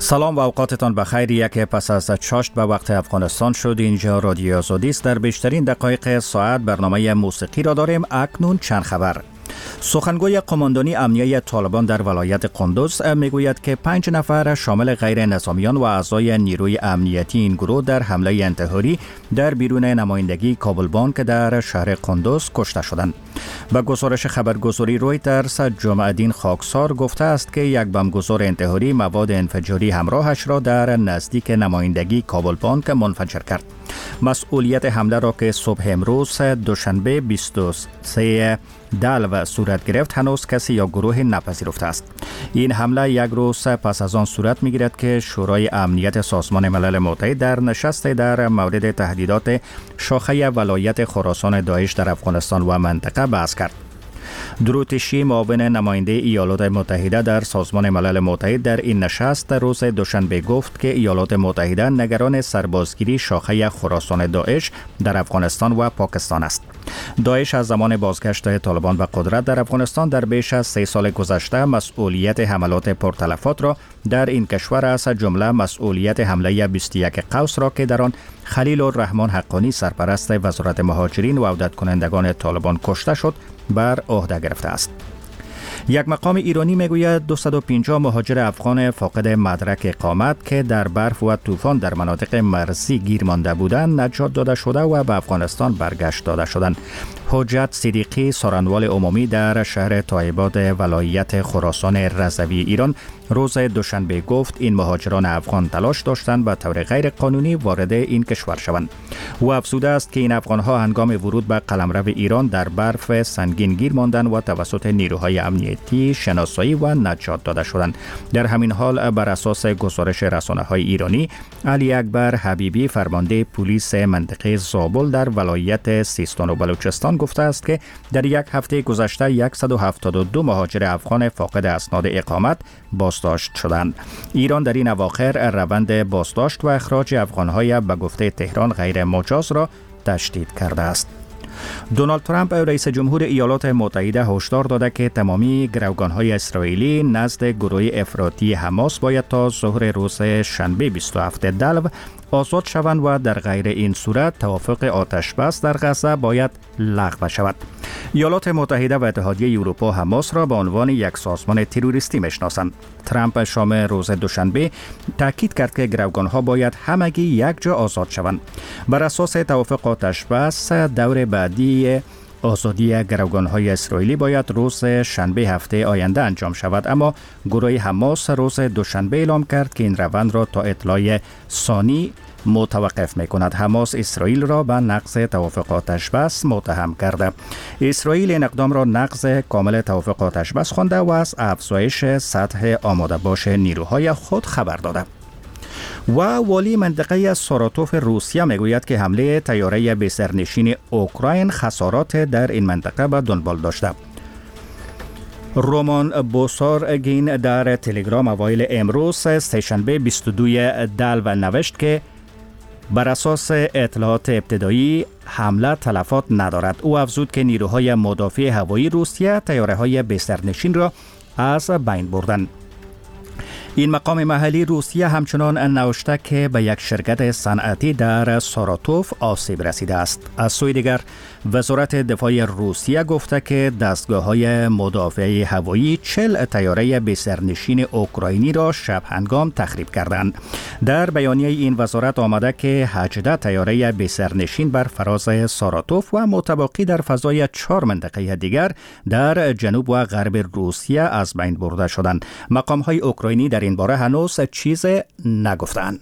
سلام و اوقاتتان بخیر. یک پس از چاشت به وقت افغانستان شد. اینجا رادیو آزادی است. در بیشترین دقایق ساعت برنامه موسیقی را داریم. اکنون چند خبر. سخنگوی قماندانی امنیه طالبان در ولایت قندوز میگوید که 5 نفر شامل غیر نظامیان و اعضای نیروی امنیتی این گروه در حمله انتحاری در بیرون نمایندگی کابل بانک در شهر قندوز کشته شدند. به گزارش خبرگزاری رویترز، جمع‌الدین خاکسار گفته است که یک بمبگذار انتحاری مواد انفجاری همراهش را در نزدیک نمایندگی کابل بانک منفجر کرد. مسئولیت حمله را که صبح امروز دوشنبه 23 دلو صورت گرفت هنوز کسی یا گروه نپذیرفته است. این حمله یک روز پس از آن صورت می‌گیرد که شورای امنیت سازمان ملل متحد در نشست در مورد تهدیدات شاخه ولایت خراسان داعش در افغانستان و منطقه بحث کرد. دروتشی، معاون نماینده ایالات متحده در سازمان ملل متحد، در این نشست روز دوشنبه گفت که ایالات متحده نگران سربازگیری شاخه خراسان داعش در افغانستان و پاکستان است. داعش از زمان بازگشت طالبان به قدرت در افغانستان در بیش از 3 سال گذشته مسئولیت حملات پرتلفات را در این کشور از جمله مسئولیت حمله 21 قوس را که در آن خلیل الرحمن حقانی سرپرست وزارت مهاجرین و عودت کنندگان طالبان کشته شد بر عهده گرفته است. یک مقام ایرانی میگوید 250 مهاجر افغان فاقد مدرک اقامت که در برف و طوفان در مناطق مرزی گیر مانده بودند نجات داده شده و به افغانستان برگشت داده شدند. حجت صدیقی، سارنوال عمومی در شهر تایباد ولایت خراسان رضوی ایران روز دوشنبه گفت این مهاجران افغان تلاش داشتند به طور غیر قانونی وارد این کشور شوند. او افزوده است که این افغان‌ها هنگام ورود به قلمرو ایران در برف سنگین گیر ماندند و توسط نیروهای امنیتی شناسایی و نجات داده شدند. در همین حال بر اساس گزارش رسانه‌های ایرانی، علی اکبر حبیبی، فرمانده پلیس منطقه زابل در ولایت سیستان و بلوچستان گفته است که در یک هفته گذشته 172 مهاجر افغان فاقد اسناد اقامت بازداشت شدند. ایران در این اواخر روند بازداشت و اخراج افغان‌های به گفته تهران غیر مجاز را تشدید کرده است. دونالد ترامپ رئیس جمهور ایالات متحده هشدار داده که تمامی گروگان‌های اسرائیلی نزد گروه افراطی حماس باید تا ظهر روز شنبه 27 دلو آزاد شوند و در غیر این صورت توافق آتش بس در غزه باید لغو شود. ایالات متحده و اتحادیه اروپا حماس را به عنوان یک سازمان تروریستی میشناسند. ترامپ شام روز دوشنبه تاکید کرد که گروگان‌ها باید همگی یک جا آزاد شوند. بر اساس توافق آتش بس دور بعدی آزادی گروگان‌های اسرائیلی باید روز شنبه هفته آینده انجام شود، اما گروه حماس روز دوشنبه اعلام کرد که این روند را تا اطلاع ثانی متوقف می‌کند. حماس اسرائیل را به نقض توافق آتش بس متهم کرده. اسرائیل این اقدام را نقض کامل توافق آتش بس خوانده و از افزایش سطح آماده باش نیروهای خود خبر داده. و والی منطقه ساراتوف روسیه میگوید که حمله طیاره بی‌سرنشین اوکراین خسارات در این منطقه به دنبال داشته. رومان بوسارگین در تلگرام اوایل امروز سه‌شنبه 22 دلو نوشت که بر اساس اطلاعات ابتدایی حمله تلفات ندارد. او افزود که نیروهای مدافع هوایی روسیه طیاره‌های بی‌سرنشین را از بین بردند. این مقام محلی روسیه همچنان نوشته که به یک شرکت صنعتی در ساراتوف آسیب رسیده است. از سوی دیگر وزارت دفاع روسیه گفته که دستگاه‌های مدافع هوایی 40 طیاره بی‌سرنشین اوکراینی را شب هنگام تخریب کردند. در بیانیه این وزارت آمده که 18 طیاره بی‌سرنشین بر فراز ساراتوف و متباقی در فضای 4 منطقه دیگر در جنوب و غرب روسیه از بین برده شدند. مقام‌های اوکراینی در این باره هنوز چیز نگفتند.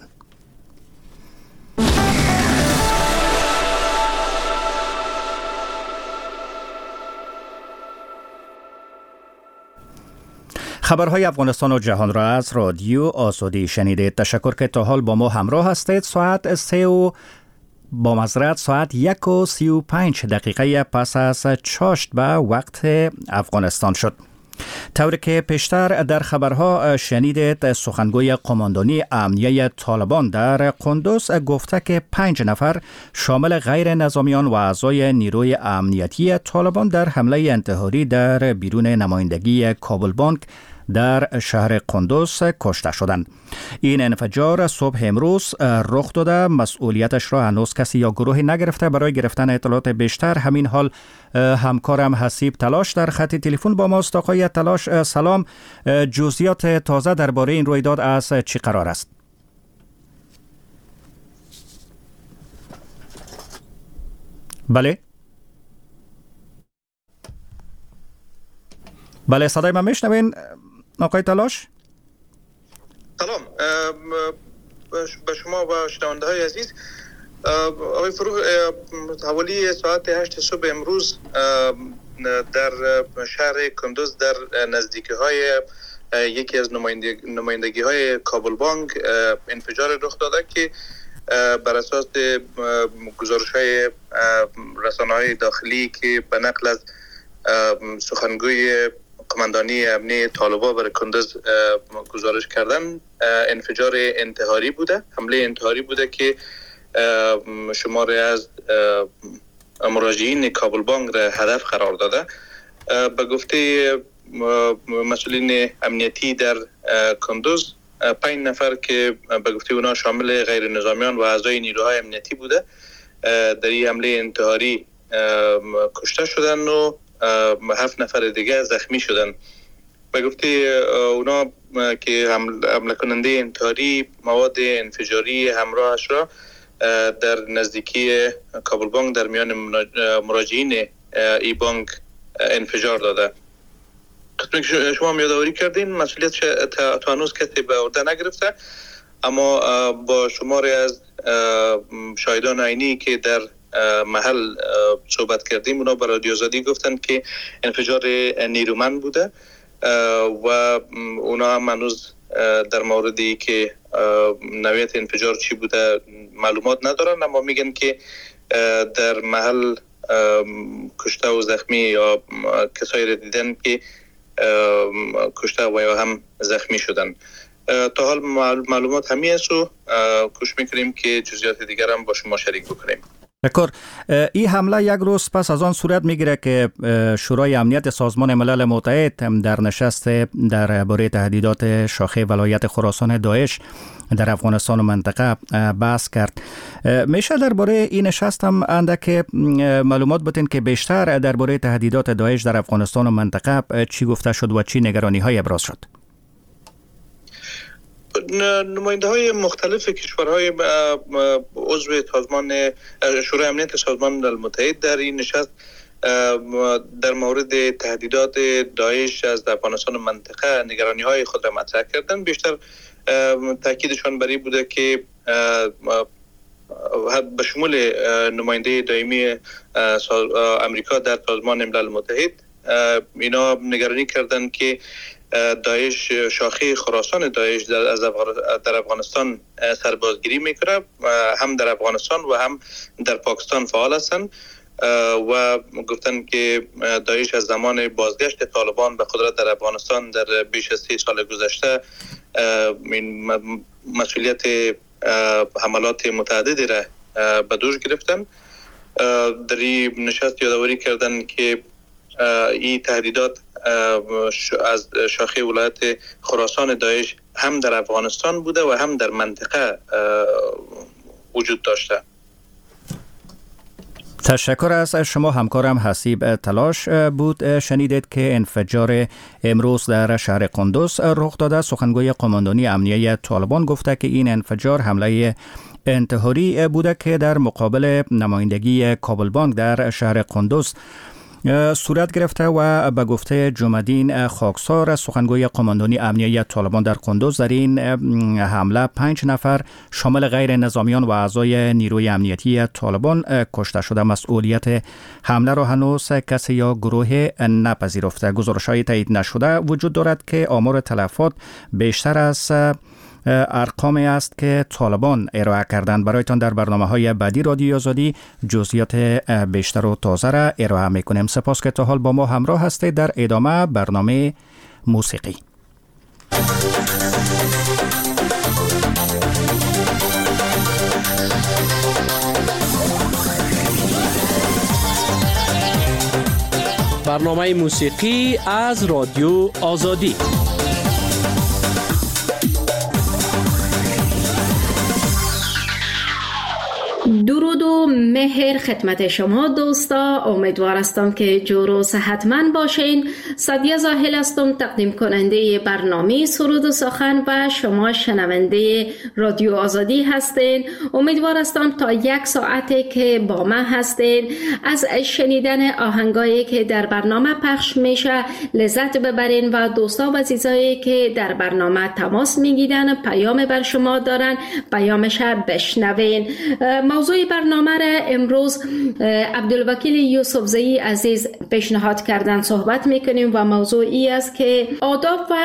خبرهای افغانستان و جهان را از رادیو آزادی شنیدید. تشکر که تا حال با ما همراه هستید. ساعت 1:35 دقیقه پس از چاشت به وقت افغانستان شد. طوری که پیشتر در خبرها شنیدید، سخنگوی قماندانی امنیه طالبان در قندوز گفته که 5 نفر شامل غیر نظامیان و اعضای نیروی امنیتی طالبان در حمله انتحاری در بیرون نمایندگی کابل بانک در شهر قندوز کشته شدند. این انفجار صبح امروز رخ داده. مسئولیتش را هنوز کسی یا گروهی نگرفته. برای گرفتن اطلاعات بیشتر همین حال همکارم حسیب تلاش در خط تلفن با ماست. آقای تلاش سلام، جزئیات تازه درباره این رویداد از چی قرار است؟ بله صدای من میشنوین آقای تلاش؟ سلام به شما و شنونده های عزیز. آقای فروغ، حوالی ساعت 8 صبح امروز در شهر کندوز در نزدیکی های یکی از نمایندگی های کابل بانک انفجار رخ داده که بر اساس گزارش های رسانه های داخلی که به نقل از سخنگوی قماندانی امنی طالبان برای کندوز گزارش کردن، انفجار انتحاری بوده، حمله انتحاری بوده که شماری از مراجعین کابل بانک را هدف قرار داده. به گفته مسئولین امنیتی در کندوز 5 نفر که به گفته اونا شامل غیر نظامیان و اعضای نیروهای امنیتی بوده در این حمله انتحاری کشته شدن و 7 نفر دیگه زخمی شدن. به گفته اونا که حمله کننده انتحاری مواد انفجاری همراهش را در نزدیکی کابل بانک در میان مراجعین ای بانک انفجار داده. شما یادآوری کردین مسئولیت تا هنوز کسی به عهده نگرفته، اما با شماری از شاهدان عینی که در محل صحبت کردیم اونا به رادیو آزادی گفتن که انفجار نیرومند بوده و اونا هم هنوز در موردی که نوعیت انفجار چی بوده معلومات ندارن، اما میگن که در محل کشته و زخمی یا کسایی را دیدن که کشته و یا هم زخمی شدن. تا حال معلومات همین است و کوشش میکنیم که جزئیات دیگر هم با شما شریک بکنیم. دکور، این حمله یک روز پس از آن صورت میگیره که شورای امنیت سازمان ملل متحد در نشست درباره تهدیدات شاخه ولایت خراسان داعش در افغانستان و منطقه بحث کرد. میشه درباره این نشست هم اندک معلومات بدین که بیشتر درباره تهدیدات داعش در افغانستان و منطقه چی گفته شد و چی نگرانی های ابراز شد؟ نماینده های مختلف کشورهای عضو سازمان شورای امنیت سازمان ملل متحد در این نشست در مورد تهدیدات داعش از افغانستان و منطقه نگرانی های خود را مطرح کردند. بیشتر تاکیدشان بر این بوده که به شمول نماینده دائمی امریکا در سازمان ملل متحد اینا نگرانی کردند که داعش شاخه خراسان داعش در افغانستان سربازگیری میکنه، هم در افغانستان و هم در پاکستان فعال هستند و گفتن که داعش از زمان بازگشت طالبان به قدرت در افغانستان در بیش از 3 سال گذشته مسئولیت حملات متعددی را به دوش گرفتن. در این نشست یادآوری کردن که این تهدیدات از شاخه ولایت خراسان داعش هم در افغانستان بوده و هم در منطقه وجود داشته. تشکر از شما. همکارم حسیب تلاش بود. شنیدید که انفجار امروز در شهر قندوز رخ داده. سخنگوی قماندانی امنیه طالبان گفته که این انفجار حمله انتحاری بوده که در مقابل نمایندگی کابل بانک در شهر قندوز صورت گرفته و به گفته جمع‌الدین خاکسار سخنگوی قماندانی امنیه طالبان در قندوز در این حمله 5 نفر شامل غیر نظامیان و اعضای نیروی امنیتی طالبان کشته شده. مسئولیت حمله را هنوز کسی یا گروه نپذیرفته. گزارش‌های تایید نشده وجود دارد که آمار تلفات بیشتر از ارقامی است که طالبان ارائه کردند. برایتان در برنامه‌های بعدی رادیو آزادی جزئیات بیشتر و تازه را ارائه می‌کنیم. سپاس که تا حال با ما همراه هستید. در ادامه برنامه موسیقی. برنامه موسیقی از رادیو آزادی. و مهر خدمت شما دوستا. امیدوار هستم که جور و صحتمند باشین. سادیا زاهل هستم، تقدیم کننده برنامه سرود و سخن و شما شنونده رادیو آزادی هستین. امیدوار هستم تا 1 ساعتی که با من هستین از شنیدن آهنگایی که در برنامه پخش میشه لذت ببرین و دوستا و عزیزایی که در برنامه تماس میگیرن پیام بر شما دارن پیامش بشنوین. موضوع برنامه را امروز عبدالوکیل یوسفزئی عزیز پیشنهاد کردن صحبت میکنیم و موضوعی است که آداب و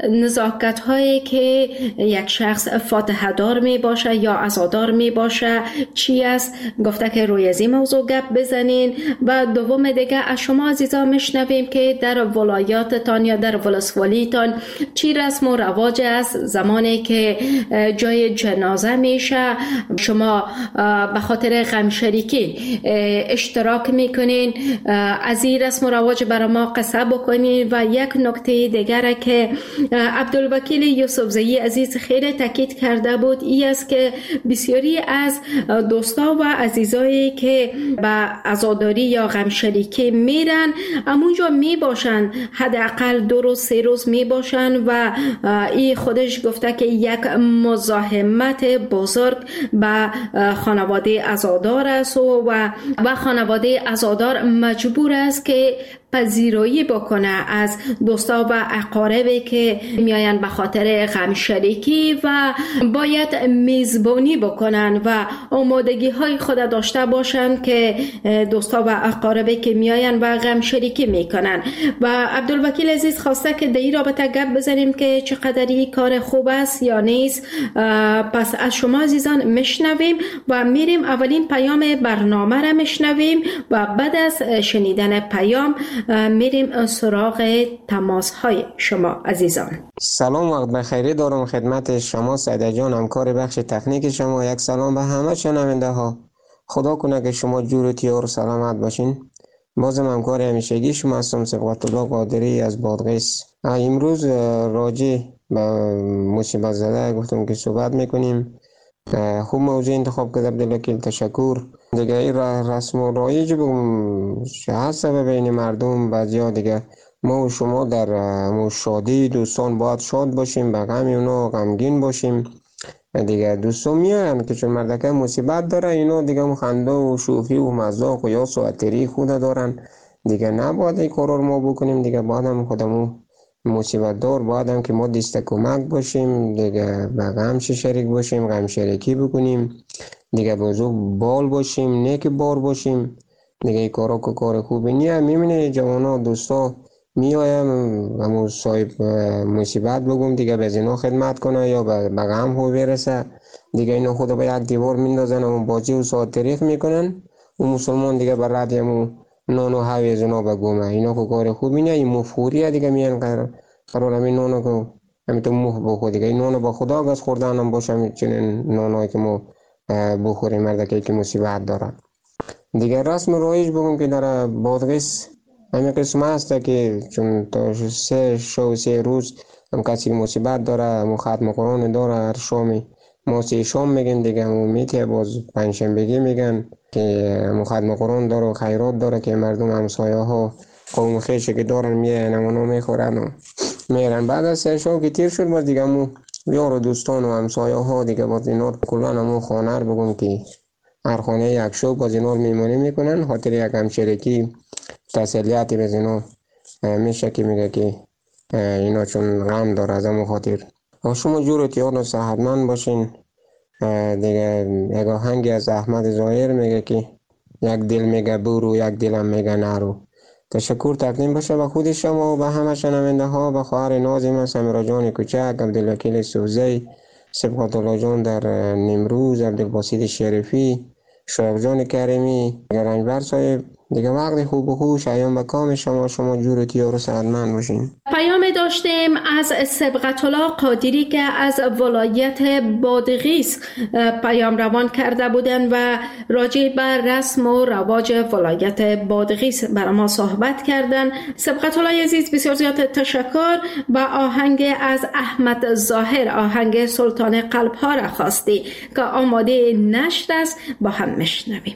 نزاکت هایی که یک شخص فاتحه دار می باشه یا عزادار می باشه چی است. گفته که روی از این موضوع گپ بزنین و دوم دیگه از شما عزیزان میشنویم که در ولایاتتان یا در ولسوالیتان چی رسم و رواج است زمانی که جای جنازه میشه شما به خاطر غم شریکی اشتراک میکنین. از این رسم و رواج برای ما قصه بکنین. و یک نکته دیگر که عبدالوکیل یوسفزئی عزیز خیلی تاکید کرده بود این است که بسیاری از دوستا و عزیزایی که به عزاداری یا غم شریکی میرن همونجا میباشن حداقل 2 روز 3 روز میباشن و این خودش گفته که یک مزاحمت بزرگ به خانواده عزادار است و خانواده عزادار مجبور است که پذیرایی بکنه از دوستا و اقاربی که میاین به خاطر غم شریکی و باید میزبانی بکنن و آمادگی های خود داشته باشن که دوستا و اقاربی که میاین و غم شریکی میکنن. و عبدالوکیل عزیز خواسته که در این رابطه گپ بزنیم که چقدر این کار خوب است یا نیست. پس از شما عزیزان میشنویم و میریم اولین پیام برنامه را میشنویم و بعد از شنیدن پیام میریم سراغ تماس های شما عزیزان. سلام، وقت بخیری دارم خدمت شما سعیده جان، همکار بخش تکنیک شما. یک سلام به همه شنونده ها. خدا کنه که شما جور و تیار و سلامت باشین. بازم همکار همیشگی شما هستم صبغت الله قادری از بادغیس. امروز راجع به مصیبت زده گفتم که صحبت میکنیم. خوب موضوع انتخاب کرد عبدالوکیل، تشکر. دیگه این رسم و رایج بگم هست بین مردم بعضیا دیگه ما و شما در شادی دوستان باید شاد باشیم، به غم اونا غمگین باشیم. دیگه دوستان میاین که چون مردکه مصیبت داره اینا دیگه خنده و شوخی و مزاق و یاس و عطری خود دارن. دیگه نباید این کارا رو ما بکنیم. دیگه باید هم خودمون مصیبت دار باید هم که ما دست کمک باشیم، دیگه به غمش شریک باشیم، غم شریکی بکنیم، دیگه بزرگ بال باشیم، نیک بار باشیم. دیگه این کارا که کار خوبی نیه. میبینه جوانا دوستا میایم همون صاحب مصیبت بگم دیگه به اینا خدمت کنه یا به غم خود برسه. دیگه اینا خود به یک دیوار میندازن همون بازی و ساعت تاریخ میکنن. اون مسلمان دیگه بر رد همون نانو هاوی از اونا بگومه. اینا که کار خوبی نیه. این مفخوریه دیگه. میان قرار همین نانو که همین تو مخ بخور. دیگه این نانو با خدا گز خوردن هم باشه. چنین نانوی که ما بخوریم مردکی که مصیبت داره. دیگه رسم رایج بگم که در بادغیس همین قسم هست که چون تا 3 روز هم کسی مصیبت داره هم ختم قرآن داره. هر شامی ما 3 شام میگن دیگه هم میته باز 5 شنبگی میگن که هم ختم قرآن داره و خیرات داره که مردم همسایه ها قوم خیشه که دارن میان همونو میخورن و میرن. بعد از 3 شام که تیر شد باز دیگه همون یار و دوستان و همسایه ها دیگه باز اینا کلان همون خانه رو بگم که هر خانه یک شو باز اینا میمونی میکنن خاطر یک همشرکی تسلیتی به اینا میشه که میگه که اینا چون غم داره از همون خاطر. شما جور و تیار و صحتمند باشین. دیگه یک آهنگی از احمد ظاهر میگه که یک دل میگه برو یک دلم میگه نرو. تشکر تقدیم باشه به خود شما و به همه شنونده ها، به خواهر نازم سمیرا جان کوچک، عبدالوکیل یوسفزئی، صبغت الله جان در نیمروز، عبدالباسط شریفی، شایق جان کریمی، رنجبر صاحب. دیگه وقت خوب و خوش ایام به کام شما جور و تیار و سعادتمند باشین. پیام داشتیم از سبقت الله قادری که از ولایت بادغیس پیام روان کرده بودند و راجع بر رسم و رواج ولایت بادغیس بر ما صحبت کردند. سبقت الله عزیز بسیار زیاد تشکر. و آهنگ از احمد ظاهر، آهنگ سلطان قلب ها را خواستی که آماده نشر است، با هم میشنویم.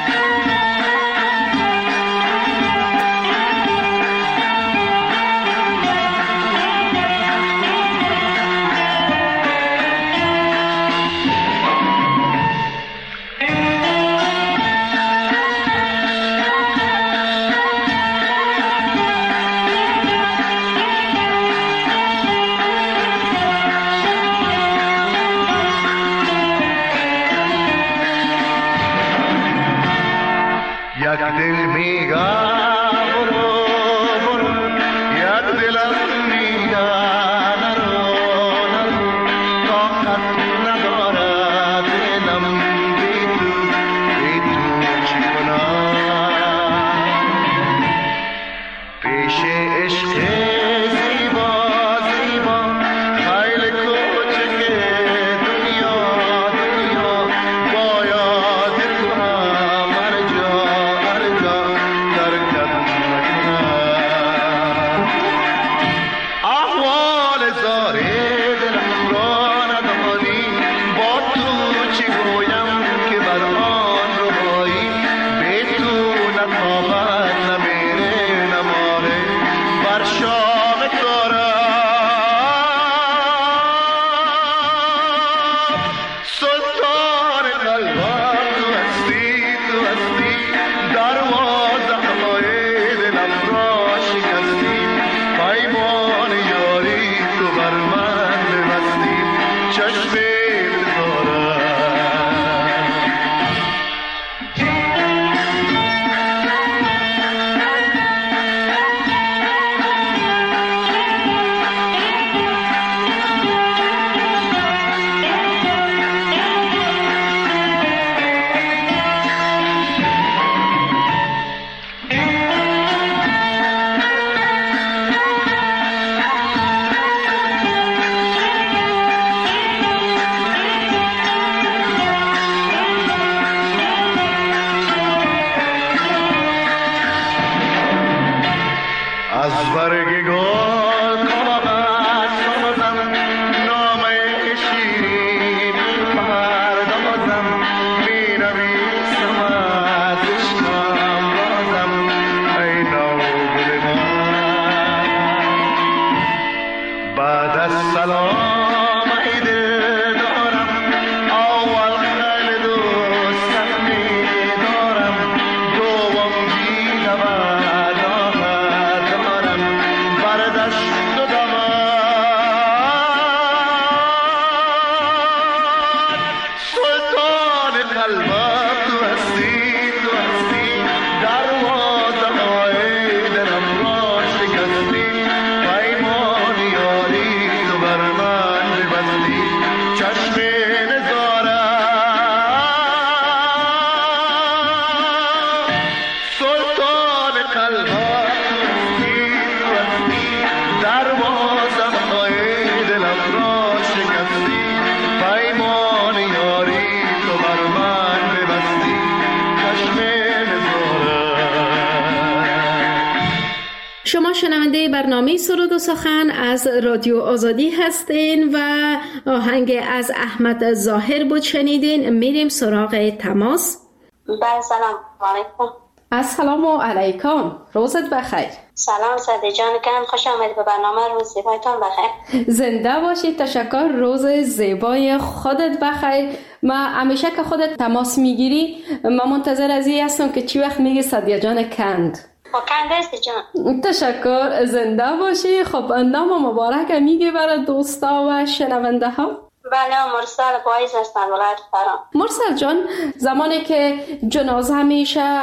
شما شنونده برنامه سرود و سخن از رادیو آزادی هستین و آهنگ از احمد ظاهر بود شنیدین. میریم سراغ تماس. سلام علیکم. السلام علیکم، روزت بخیر. سلام سعدی جان کن، خوش آمدید به برنامه روز زیبایتان بخیر. زنده باشید، تشکر. روز زیبای خودت بخیر. ما همیشه که خودت تماس میگیری ما منتظر از این هستم که چی وقت میگی سعدی جان کند. کند هستی جان. تشکر، زنده باشی. خب نام مبارک میگی برای دوستا و شنونده ها؟ بله، مرسل پاییز هستم، ولایت فرا. مرسل جان، زمانی که جنازه میشه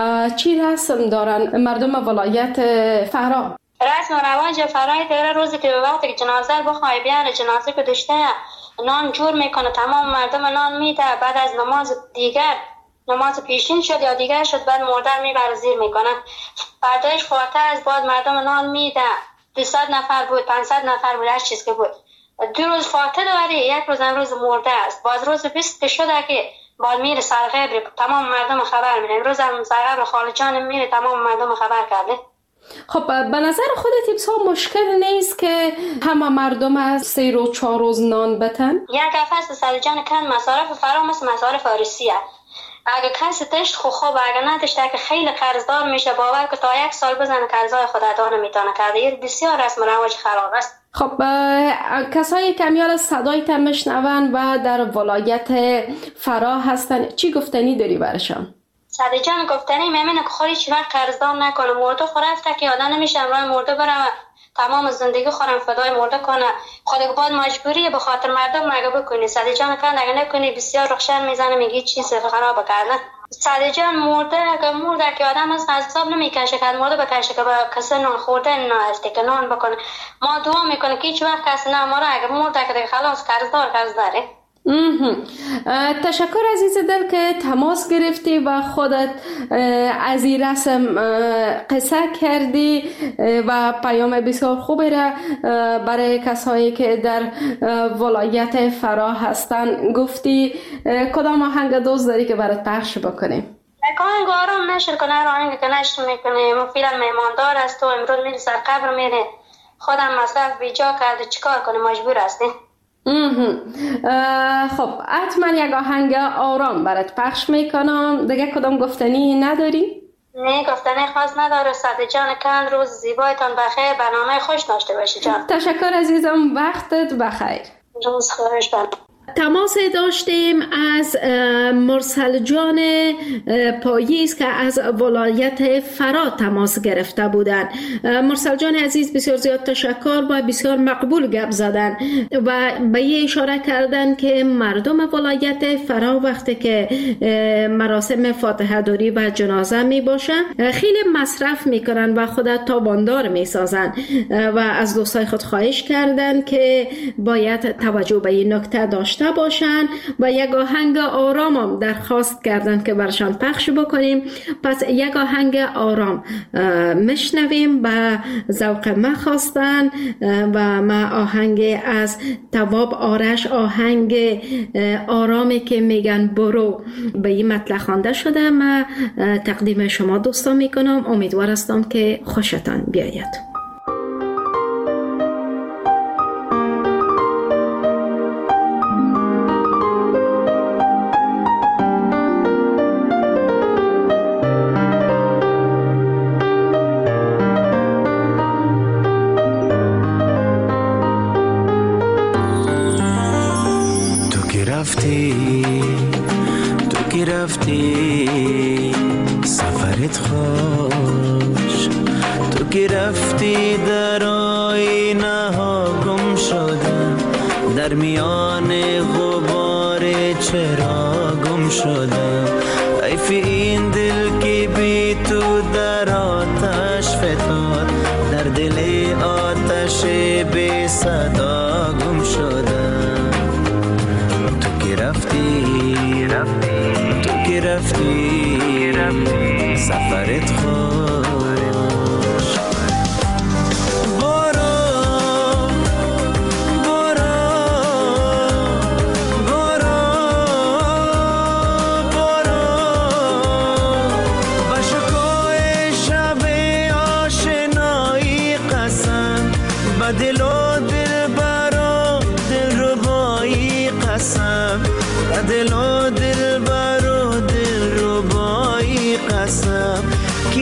چی رسم دارن مردم ولایت فرا؟ رسم و رواج فرای دیره روزی که به وقتی که جنازه بخواه بیان جنازه که دشته نان جور میکنه، تمام مردم نان میده. بعد از نماز دیگر، نماز پیشین شد یا دیگر شد، بعد مردر میبره زیر میکنه. فردایش خواتر از بعد مردم نان میده. 200 نفر بود، 500 نفر بود، هر چیز که بود. 2 روز فاتح داری، یک روز امروز مرده است. باز روز 20 که شده که باز میره سرقبر، تمام مردم خبر میره. امروز هم سرقبر خالد جان میره، تمام مردم خبر کرده. خب به نظر خودت بسیار مشکل نیست که همه مردم از 3 روز 4 روز نان بتن؟ یک هفته سالی جان کن مصارف فرا مثل مصارف روسیه. اگه کسی تشت خوب، اگه نداشته که خیلی قرضدار میشه، باور که تا 1 سال بزنه قرضای خود ادا نمیتونه کرده. این بسیار رسم و رواج خراب است. خب کسایی که میال صدایت میشنون و در ولایت فرا هستن، چی گفتنی داری برشان؟ سالی جان گفتنی میمینه که خوری چی وقت قرضدار نکنه. مرده خورفته که آدم نمیشه راه مرده برم تمام زندگی خورم فدای مرده کنه. خودت باید مجبوریه به خاطر مردم مگه بکنی. سالی جان کن اگه نکنی بسیار رخشن میزنه، میگی چیز خراب کردن. سالی جان مرده که آدم از حساب نمیکشه که مرده بکشه که با کسی نان خورده نه که نان بکنه. ما دعا میکنه که هیچ وقت کسی نماره. اگه مرده که خلاص قرض داره. تشکر عزیز دل که تماس گرفتی و خودت از این رسم قصه کردی و پیام بسیار خوبی را برای کسایی که در ولایت فرا هستن گفتی. کدام آهنگ دوست داری که برات پخش بکنیم؟ آهنگ آرام نشر کنه، آهنگ که نشر میکنه فیلم میماندار است و امروز میره سر قبر میره، خودم مصرف بیجا کرده چیکار کنه، مجبور هستی. خب حتما یک آهنگ آرام برات پخش میکنم. دیگه کدام گفتنی نداری؟ نه گفتنی خاص نداره. سالی جان کن روز زیبایتان بخیر، برنامه خوش داشته باشی جان. تشکر عزیزم، وقتت بخیر. روز خوش باشی. تماس داشتیم از مرسل جان پاییز که از ولایت فرا تماس گرفته بودند. مرسل جان عزیز بسیار زیاد تشکر و بسیار مقبول گپ زدن و به یه اشاره کردن که مردم ولایت فرا وقتی که مراسم فاتحه داری و جنازه می باشن خیلی مصرف میکنن و خود تاباندار می سازن و از دوستای خود خواهش کردن که باید توجه به این نکته داشته باشن و یک آهنگ آرام هم درخواست کردن که برشان پخش بکنیم. پس یک آهنگ آرام میشنویم، به ذوق ما خواستن و ما آهنگ از تواب آرش، آهنگ آرامی که میگن برو، به این مطلع خوانده شده. ما تقدیم شما دوستان میکنم، امیدوار هستم که خوشتان بیاید. تو که رفتی سفرت خوش، تو که رفتی در آینه ها گم شدم، در میان غبار چرا گم شدم. حیف این دل که بی تو در آتش فتاد، در دل آتش بی صدا گم شدم. تو که رفتی سفرت خوش. برو با شکوه شب آشنایی قسم، با دل و دلبر و دلربایی قسم، با دل و دلبر و دلربایی قسم، که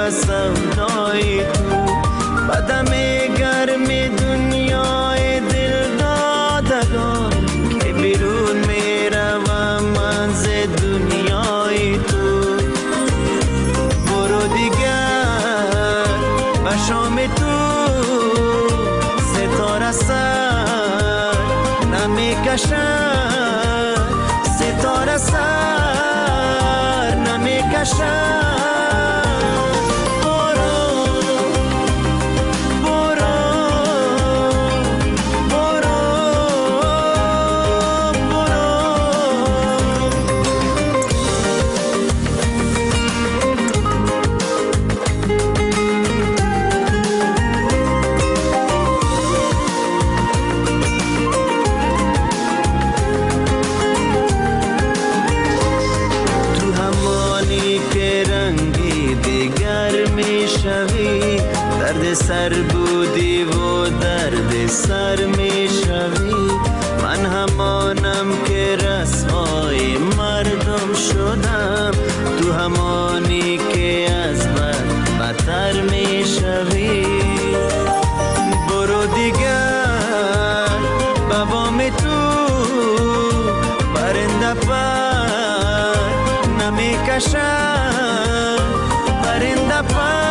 از سودای تو بدم گرم دنیای دل دادگان که بیرون میروم من ز دنیای تو برو دیگر به شام تو ستاره سر نمیکشد ستاره سر نمیکشد سر بودی و درد سر می شوی من همانم که رسوای مردم شدم تو همانی که از بد بدتر می شوی برو دیگر بابام تو پرنده پر نمی کشد پرنده پر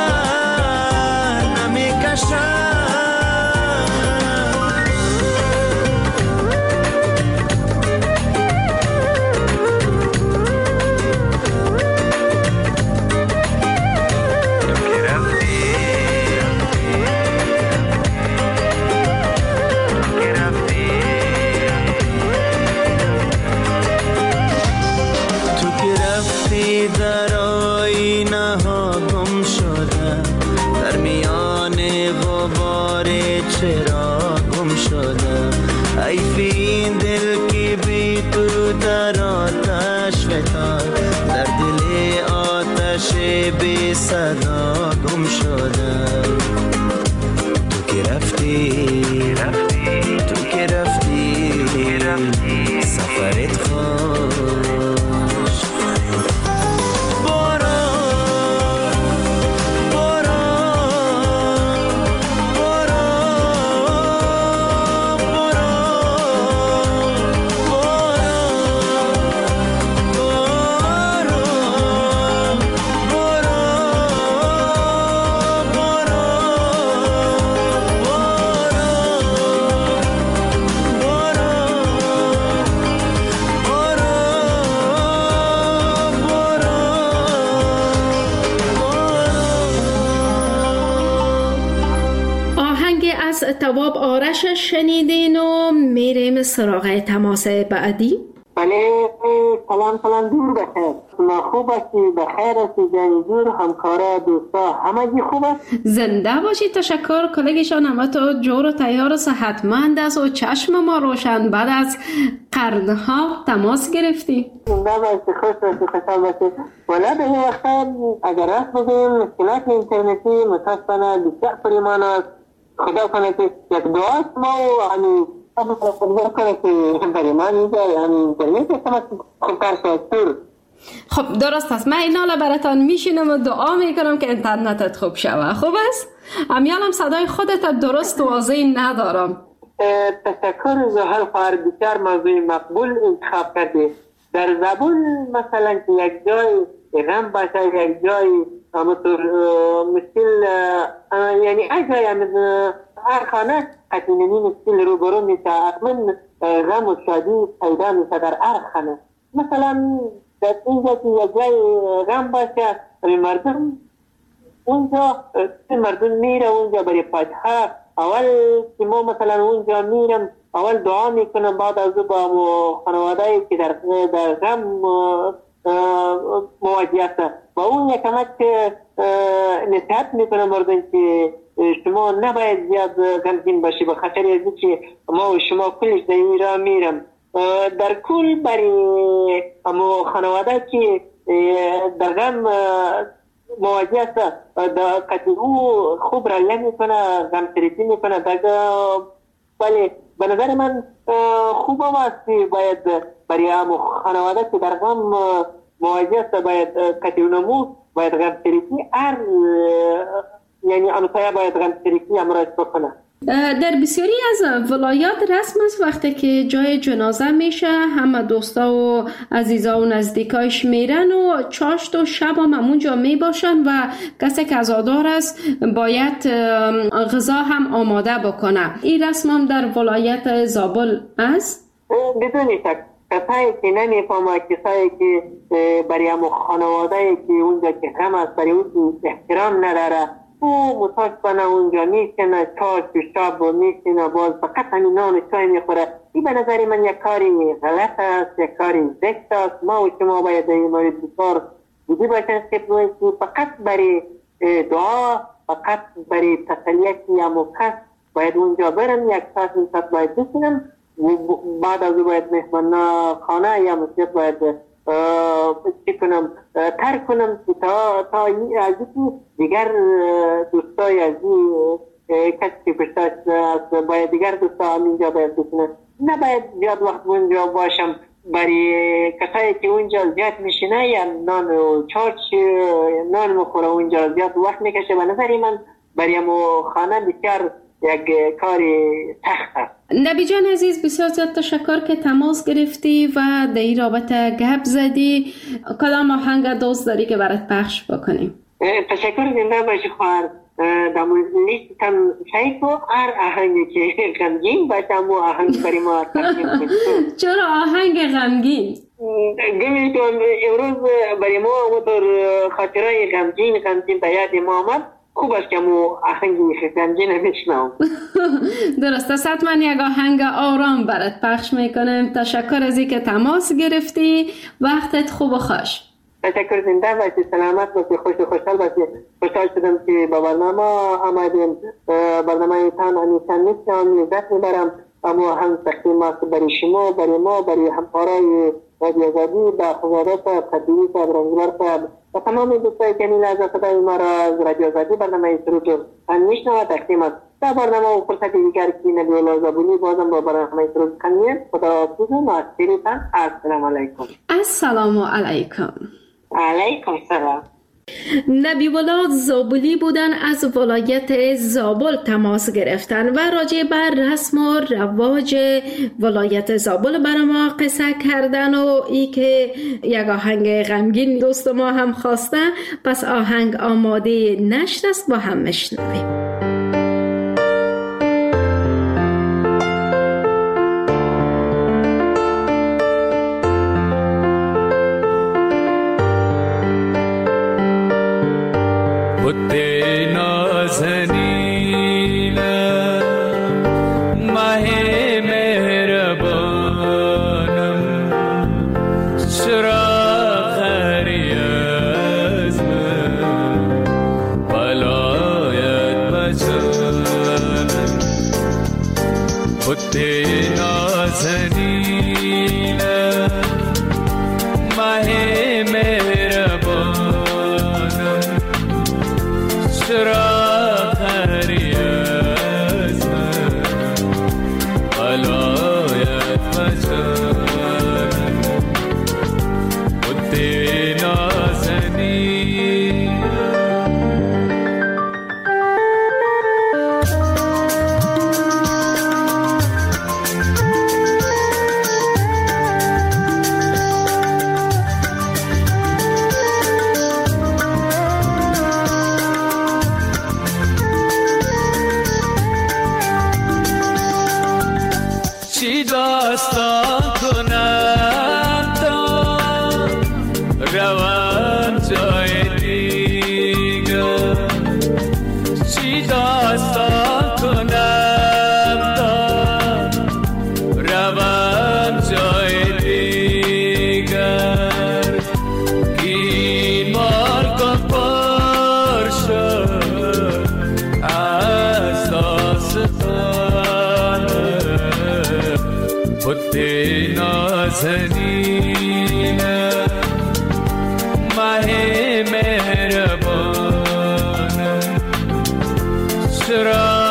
در آینه ها گم شده در میان غبار چرا گم شده حیف این دل که بی تو در آتش فتاد در دل آتش بی صدا گم شده تو که رفتی تو که رفتی سفرت خوش تواب آرش شنیدین و میریم سراغ تماس بعدی. بله سلام دور بخیر شما خوب هستی بخیر هستی جور همکارا دوستا همگی خوب است زنده باشید تشکر کلگشان همه تو جور و تیار و صحتمند است و چشم ما روشن بعد از قرنها تماس گرفتی زنده باشی خوش باشی خوشحال باشی ولی به این وقت اگر راست بگیم مشکلات اینترنتی متاسفانه بسیار پریمان است خدا کنه که یک دعاست ما و خدا کنه که برای من اینجا اینترنت خوبتر شد خب درست است من این حالا براتان میشینم و دعا میکنم که اینترنتت خوب شوه خوب است؟ امیالم صدای خودت درست و واضح ندارم تشکر زهر خواهر بسیار موضوع مقبول انتخاب کرده در زبون مثلا که یک جای غم باشه یک جای مشکل یعنی اجای هر خانه قطینی مشکل روبرو میشه حتما غم و شادی پیدا میشه در هر خانه مثلا در اینجا که یک جای غم باشه مردم اونجا مردم میره اونجا برای پادها اول که ما مثلا اونجا میرم اول دعا میکنم بعد از با خانواده‌ای که در غم مواجه است و اون یکمک نصیحت میکنم مردم که شما نباید زیاد غمگین باشی به خاطر از اینکه ما و شما کلش در این راه میرم در کل برای خانواده که در غم مواجه است قطعی او خوب رایه میکنه غمسریزی میکنه بله به نظر من خوب هم است که باید برای خانواده که در غم مواجه است باید قطع نمو باید غمسریکی یعنی آنوتایا باید غمسریکی امراض بکنه. در بسیاری از ولایات رسم است وقتی که جای جنازه میشه همه دوستا و عزیزا و نزدیکایش میرن و چاشت و شب هم اونجا میباشن و کسی که عزادار است باید غذا هم آماده بکنه. این رسم هم در ولایت زابل است؟ بدون شک. کسایی که نمیفهمه، کسایی که برای همون خانواده که اونجا که غم است برای اون احترام نداره او متاش کنه اونجا میشنه چاشت و شب و میشنه باز فقط همین نان و چای میخوره. این به نظر من یک کاری غلط است، یک کاری زشت است. ما و شما باید این مورد بسیار جدی باشن که فقط برای دعا، فقط برای تسلیت یا کس باید اونجا برم یک ساعت باید بشینم، بعد از او باید مهمان خانه یا مسجد باید ترک کنم تا از دیگر دوستای از کسی که پشتاش است باید دیگر دوستا هم اینجا باید بکنم. نباید زیاد وقت اونجا باشم. برای کسایی که اونجا زیاد میشینه یا نان و چارچ نان مخوره اونجا زیاد وقت میکشه. به نظر من برای امو خانه بسیار یک کاری سخت است. نبی جان عزیز بسیار زیاد تشکر که تماس گرفتی و در این رابطه گپ زدی. کدام آهنگ دوست داری که برات پخش بکنیم؟ تشکر زنده باشی خواهر. در لیستم شاید تو هر آهنگی که غمگین باشه و آهنگ برای ما تقدیم کنی. چرا آهنگ غمگین؟ گمی تو امروز برای ما اونطور خاطرهای غمگین به یاد ما آمد. خوب است که مو آهنگی غمگین نمیشنم. درست است. حتما یک آهنگ آرام برات پخش میکنم. تشکر از اینکه تماس گرفتی. وقتت خوب و خوش. تشکر زنده باشی، سلامت باشی، خوش و خوشحال باشی. خوشحال شدم که با برنامه آمدیم. برنامه تان همیشه میشنم، لذت میبرم. اما هم تقدیم است برای شما، برای ما، برای همکارای رادیو آزادی، با خداوند قدیمی صاحب، رنگبر صاحب و تمام دوستایی که میل از صدای ما را از رادیو آزادی برنامه سرود میشنوند تقدیم است. در برنامه و فرصت دیگر که نبی الله زبونی بازم با برنامه سرود کنیم. خداحافظ و معصیتان. السلام علیکم. السلام علیکم. علیکم السلام. نبی الله زابلی بودن، از ولایت زابل تماس گرفتن و راجع بر رسم و رواج ولایت زابل برای ما قصه کردن و ای که یک آهنگ غمگین دوست ما هم خواستن. پس آهنگ آماده نشر است، با هم میشنویم. بُتّے نازنین ماہ مہربانم چراغ ریاضم بلایت بجانم. بُتّے نازنین ماہ چراغ ریاض علایت مجانم. بُتّے نازنین داستان کنم تا روان جای دیگر. چی داستان کنم تا روان جای دیگر. این مارکم پر شد از داستان. بُتّے نازنین ماہ مہربانم چراغ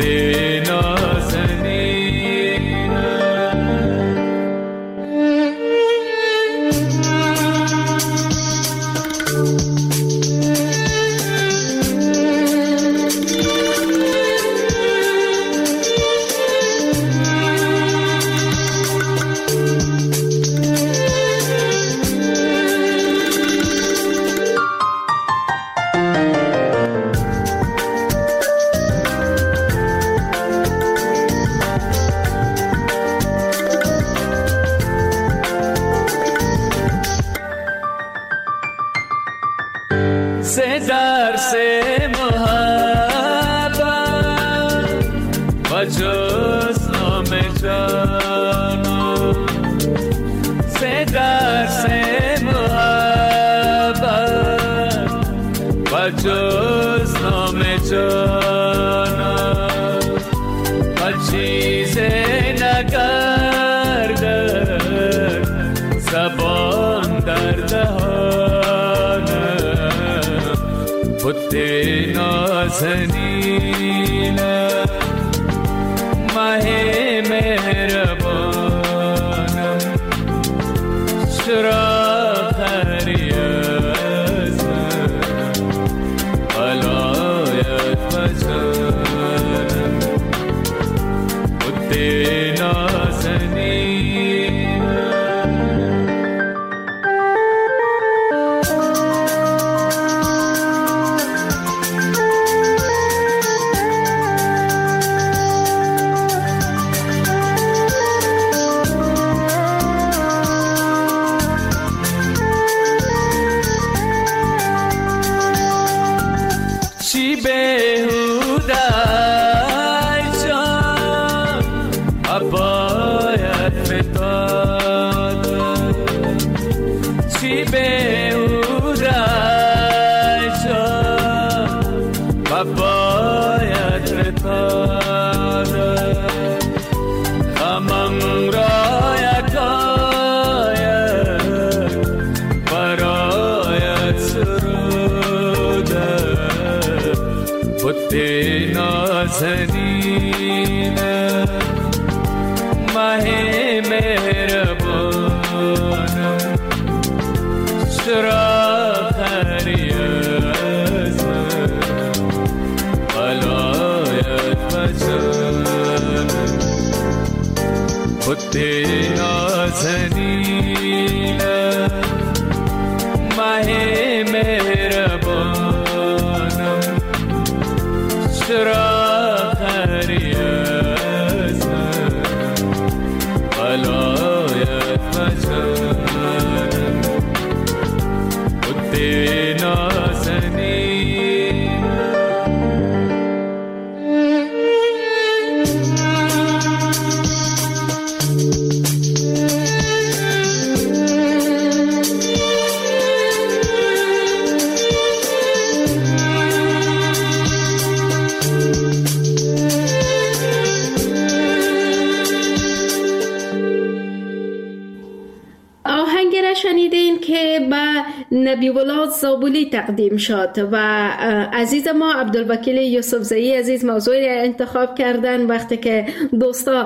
نبی‌الله زابلی تقدیم شد و عزیز ما عبدالوکیل یوسفزئی عزیز موضوعی انتخاب کردن. وقتی که دوستا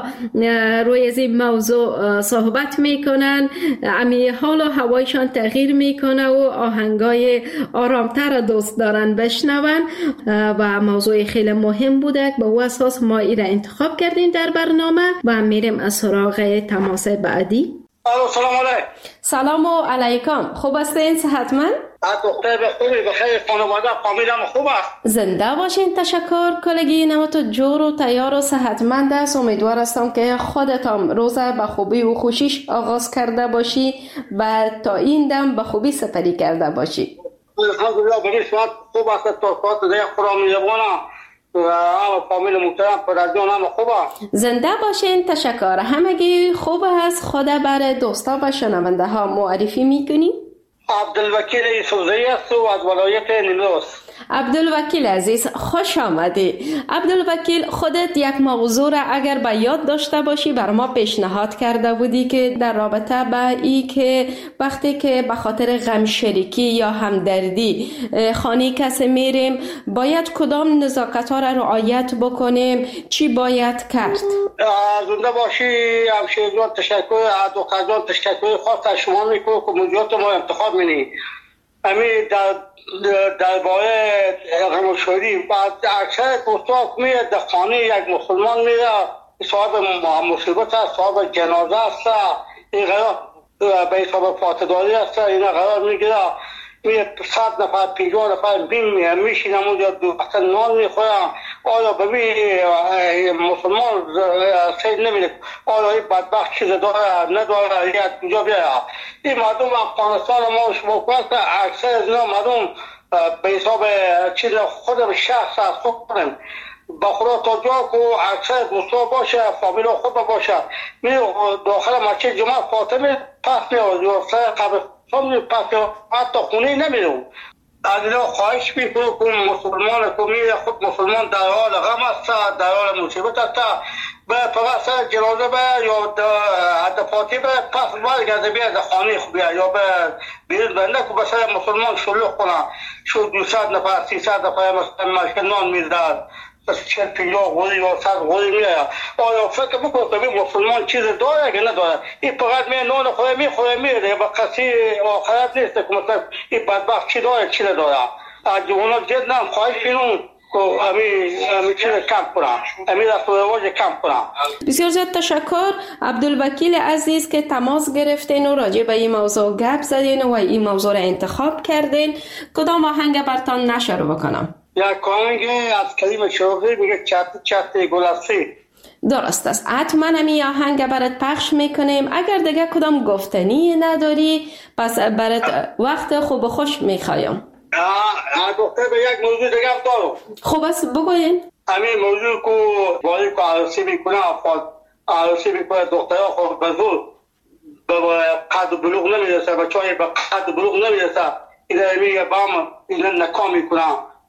روی از این موضوع صحبت میکنن امی حال و هوایشان تغییر میکنه و آهنگای آرامتر دوست دارن بشنون و موضوع خیلی مهم بوده. به او اساس ما این را انتخاب کردیم در برنامه و میریم از سراغ تماس بعدی. سلام علیکم. سلام علیکم. خوب هستین؟ صحتمند؟ دختر بخیر، خانواده فامیلم خوب است. زنده باشین. تشکر. کلگی نمتو جور و تیار و صحتمند است. امیدوار هستم که خودتان روزه به خوبی و خوشیش آغاز کرده باشی و تا این دم به خوبی سپری کرده باشی. الحمدلله به صورت خوب است. تا ساعت دیگه خدا می‌یابونم و فامیل محترم پدرجان هم خوبه. زنده باشین. تشکر. همگی خوب است. خدا بر دوستا و شنونده ها معرفی میکنی؟ عبدالوکیل یوسفزئی است و از ولایت نیمروز. عبدالوکیل عزیز خوش آمدی. عبدالوکیل خودت یک موضوع را اگر به یاد داشته باشی بر ما پیشنهاد کرده بودی که در رابطه با ای که وقتی که به خاطر غم شریکی یا همدردی خانه کسی میریم باید کدام نزاکت ها را رعایت بکنیم، چی باید کرد؟ زنده باشی همشیر جان، تشکر دکتر جان، تشکر خاص از شما میکنم که موضوعات ما انتخاب منی. امی در باید غمشوری بعد اکثر دوستان میره در خانه یک مسلمان میره صاحب مصیبت است، صاحب جنازه است، این قرار به حساب فاتداری است، این قرار میگیره میره 100 نفر 50 نفر میشینم اونجا دو وقت نان میخورم. آیا ببین مسلمان سید نمیده آیا این بدبخت چیز داره نداره یا کجا بیاره. این مردم افغانستان ما شما کنید که اکثر از اینا مردم به حساب چیز خودم شخص از خودم با خدا تا جا که اکثر دوستا باشه فامیل خود باشه میره داخل مسجد جمعه فاطمه پس میاد یا سر قبرستان پس حتی خونه نمیره. از اینا خواهش میکنم که مسلمان که میره خود مسلمان در حال غم است، در حال مصیبت است، به فقط سر جنازه به یا دفاتی به پس برگرده بیاد در خانه خوب یا به بیرون بنده که به سر مسلمان شلوغ کنه شو 200 نفر 300 نفر مثلا مشکنان میداد 40-50 غوری یا 100 غوری میره. آیا فکر بکنم که مسلمان چیز داره که نداره؟ این فقط میره نان خوره میخوره میره به کسی آخرت نیست که مثلا این بدبخت چی داره چی نداره. از جوانا جد نم خواهش کنم که امی چیز کم کنم، امی رسم و رواج کم کنم. بسیار زیاد تشکر عبدالوکیل عزیز که تماس گرفتین و راجع به این موضوع گپ زدین و این موضوع را انتخاب کردین. کدام آهنگ برتان نشر بکنم؟ یک آهنگ از کریم شوقی میگه چت چت گلاستی. درست است، حتما همین آهنگ برات پخش میکنیم. اگر دیگه کدام گفتنی نداری پس برات وقت خوب و خوش میخوایم. دکتر به یک موضوع دیگه هم دارم. خوب است بگوین. همین موضوع که ولی که عروسی میکنه عروسی میکنه دخترها خود به زور به قد بلوغ نمیرسه، بچه های به قد بلوغ نمیرسه، این میگه بام این نکام میکنه.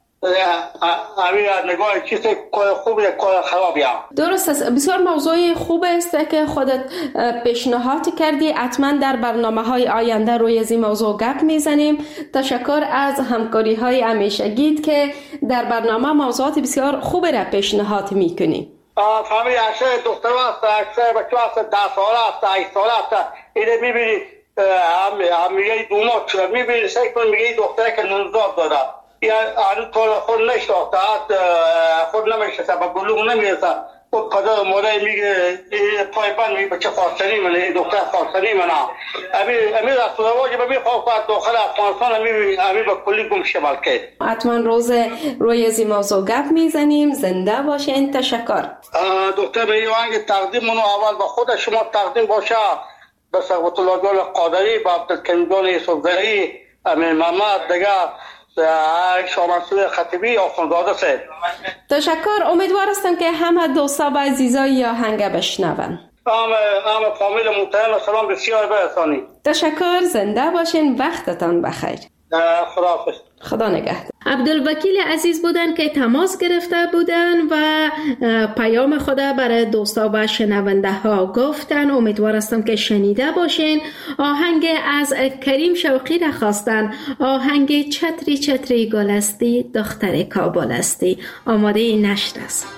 همین نگاه چیزی کار خوب یا کار خرابی هم. درست است، بسیار موضوع خوب است که خودت پیشنهاد کردی. حتما در برنامه‌های آینده روی این موضوع گپ میزنیم. تشکر از همکاری های همیشگیت که در برنامه موضوعات بسیار خوب را پیشنهاد میکنی. فهمی اکثر دختر هست، اکثر بچه هست، 10 ساله هست، 8 ساله هست، اینه میبینی هم میگه دومات میبینی سعی کن میگه دختره که 19 داره یا طور خود نشتاخته خود نمیشته با بلوغ نمیرسه و پدر مادر میگه پای بند میگه بچه خواستنی منه دختر خواستنی منه. امی رسول رواج به میخواه که داخل افغانستان امی با کلی گم شمال کرد. حتما روز روی از این موضوع گپ میزنیم. زنده باشین. تشکر دکتر. به این آهنگ تقدیم منو اول با خود شما تقدیم باشه به ثروت الله جان قادری، با عبدالکریم جان یوسفزئی، امین محمد دیگه شامنصور خطیبی آخوندزاده سید. تشکر. امیدوار هستم که همه دوستا و عزیزای آهنگ بشنون. همه فامیل محترم سلام بسیار برسانی. تشکر. زنده باشین. وقتتان بخیر. خداحافظ. خدا نگهدار. عبدالوکیل عزیز بودن که تماس گرفته بودن و پیام خود برای دوستا و شنونده ها گفتن. امیدوار هستم که شنیده باشین. آهنگ از کریم شوقی را خواستن، آهنگ چتری چتری گلستی دختر کابل استی. آماده نشر است.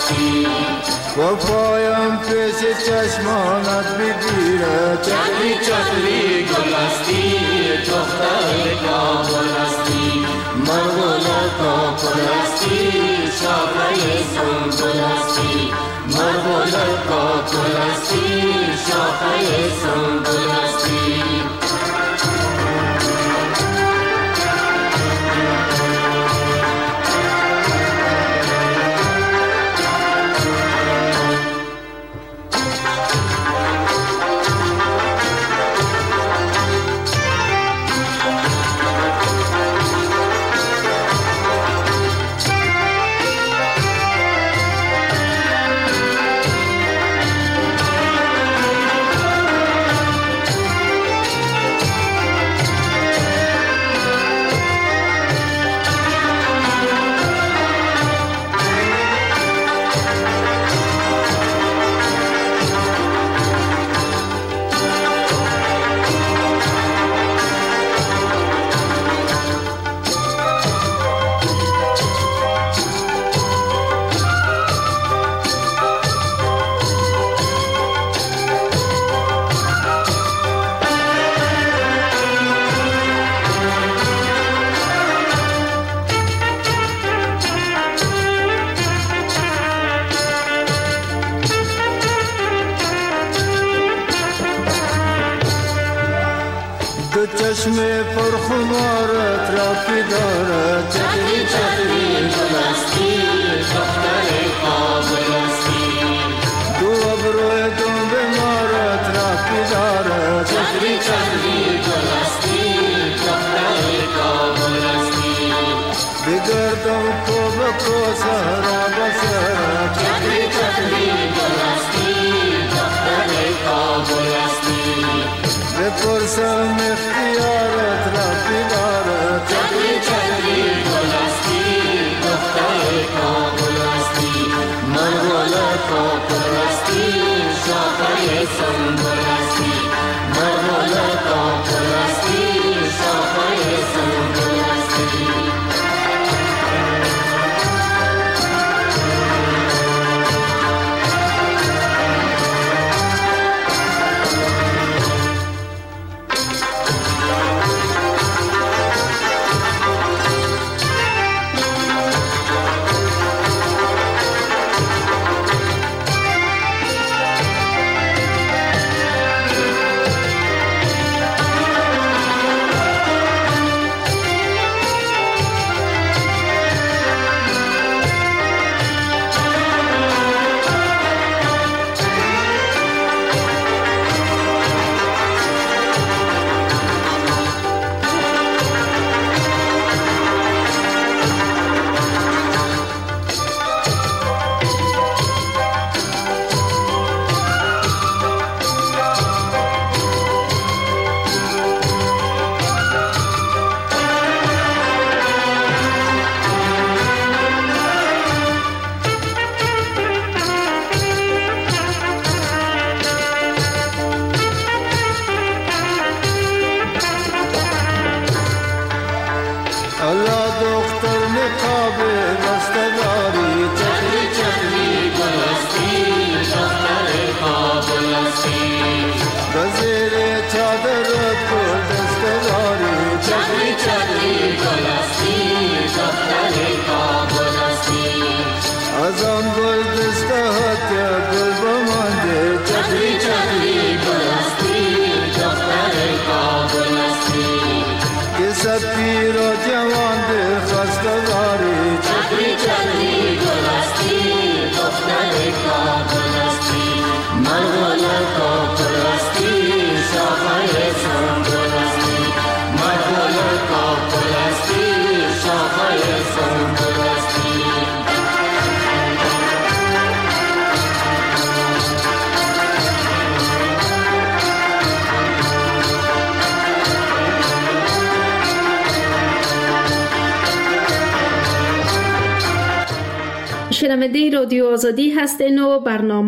هستی و پایم پیش چشمانت بگیره چتری چتری گل هستی دختر کابل هستی مرغول کابل هستی شاخه سنبل هستی مرغول کابل هستی شاخه سنبل هستی چشم پرخمارت را که دارد چتری چتری گل هستی دختر کابل هستی دو ابروی دنبه مارت را که دارد چتری چتری گل هستی دختر کابل هستی بگردم کو بکو سهرا بسرا چتری چتری گل هستی دختر کابل هستی بپرسم اختیارت را بیدارت چتری چتری گل هستی دختر کابل هستی مرغول کابل هستی شاخه سنبل هستی مرغول کابل هستی شاخه سنبل هستی شنونده رادیو آزادی هستین و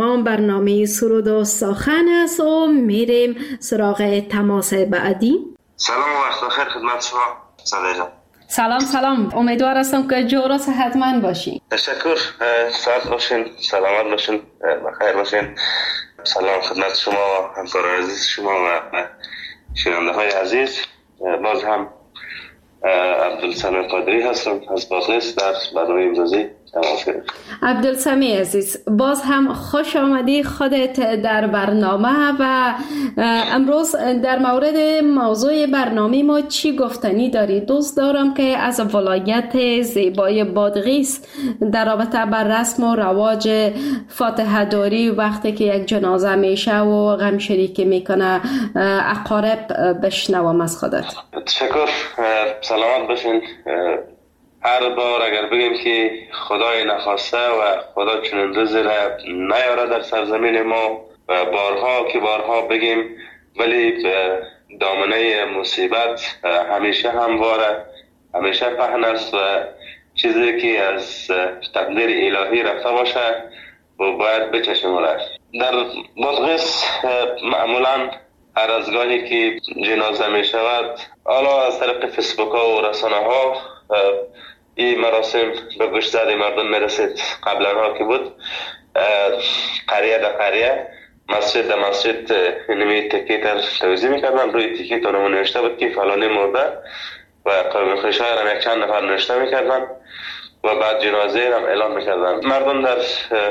برنامه سرود و سخن است و میریم سراغ تماس بعدی. سلام و وقت بخیر خدمت شما صدای جان. سلام. امیدوار هستم که جور و صحتمند باشین. تشکر. سلامت باشین، سلامت باشین، بخیر باشین. سلام خدمت شما، همکاران عزیز شما و شنونده های عزیز. باز هم عبدالسمی قادری هستم از بادغیس در برنامه امروزی. عبدالسمی عزیز، باز هم خوش آمدی خودت در برنامه و امروز در مورد موضوع برنامه ما چی گفتنی داری؟ دوست دارم که از ولایت زیبای بادغیس در رابطه بر رسم و رواج فاتحه داری وقتی که یک جنازه میشه و غم شریکی میکنه اقارب بشنوم از خودت. تشکر. سلامت باشین. هر بار اگر بگیم که خدای نخواسته و خدا چنین روزی را نیاره در سرزمین ما و بارها بگیم، ولی دامنه مصیبت همیشه همواره، همیشه پهن است و چیزی که از تقدیر الهی رفته باشه و باید بچشیم را. در بادغیس معمولا هر از گاهی که جنازه می شود، حالا از طریق فیسبوک ها و رسانه ها این مراسم به گوشزد مردم میرسید. قبلا ها که بود قریه در قریه، مسجد در مسجد اینمی تکیت را توزیع میکردن. روی تکیت اونمو نوشته بود که فلانی مرده و قوم خویشای را یک چند نفر نوشته میکردن و بعد جنازه را اعلان میکردن. مردم در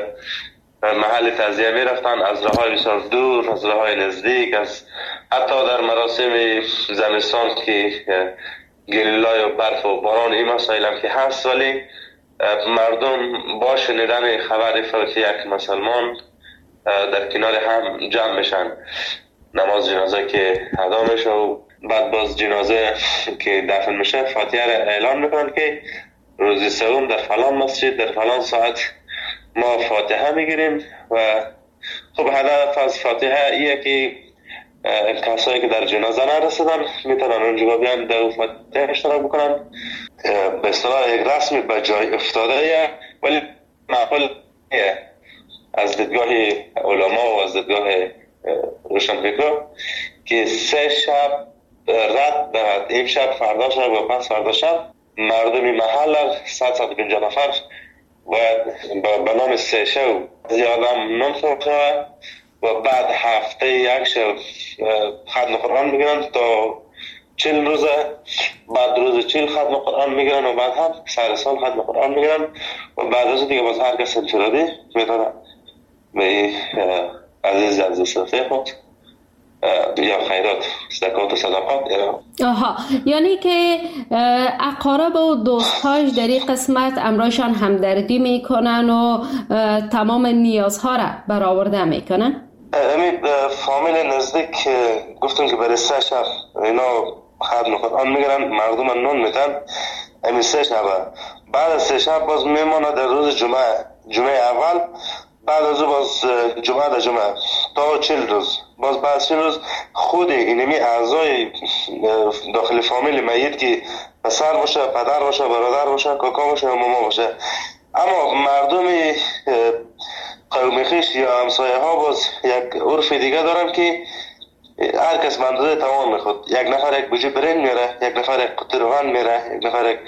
محل تعزیه میرفتن از راههای بسیار دور، از راههای نزدیک، از حتی در مراسم زمستان که گریلای و برف و باران این مسائل هم که هست، ولی مردم با شنیدن خبر فوت یک مسلمان در کنار هم جمع میشن. نماز جنازه که ادا میشه و بعد باز جنازه که دفن میشه فاتحه را اعلان میکنن که روزی سوم در فلان مسجد در فلان ساعت ما فاتحه میگیریم. و خب هدف از فاتحه ایه که کسایی که در جنازه نرسیدن میتونن اونجا بیان در فاتحه اشتراک بکنن. به اصطلاح یک رسمی به جای افتاده، ولی معقول از دیدگاه علما و از دیدگاه روشنفکران که 3 شب رد برد، این شب فردا شب و پس فردا شب مردمی محل 150 نفر باید به نام 3 شب زیادم نمسوخه و بعد هفته یک شب ختم قرآن میگیرن تا 40 روزه، بعد روز 40 ختم قرآن میگیرن و بعد هم سر سال ختم قرآن میگیرن و بعد از دیگه باز هر کس انفرادی میتونه به عزیز صفحه خود یا خیرات، زکات و صدقات. یعنی که اقارب و دوستهاش در این قسمت امرایشان همدردی میکنن و تمام نیازها را برآورده میکنن. فامیل نزدیک گفتم که برای 3 شب اینا ختم قرآن میگیرن، مردم نون میدن. همین 3 شب بعد از 3 شب باز میمونه در روز جمعه اول، بعد از باز جمعه در جمعه تا 40 روز، باز بعد 40 روز خود اینمی اعضای داخل فامیل میت که پسر باشه، پدر باشه، برادر باشه، کاکا باشه یا ماما باشه، اما مردم قوم خویش یا همسایه ها باز یک عرف دیگه دارن که هر کس به اندازه توان میخواد. یک نفر یک بوجه برنج میاره، یک نفر یک قطعه روغن میاره، یک نفر یک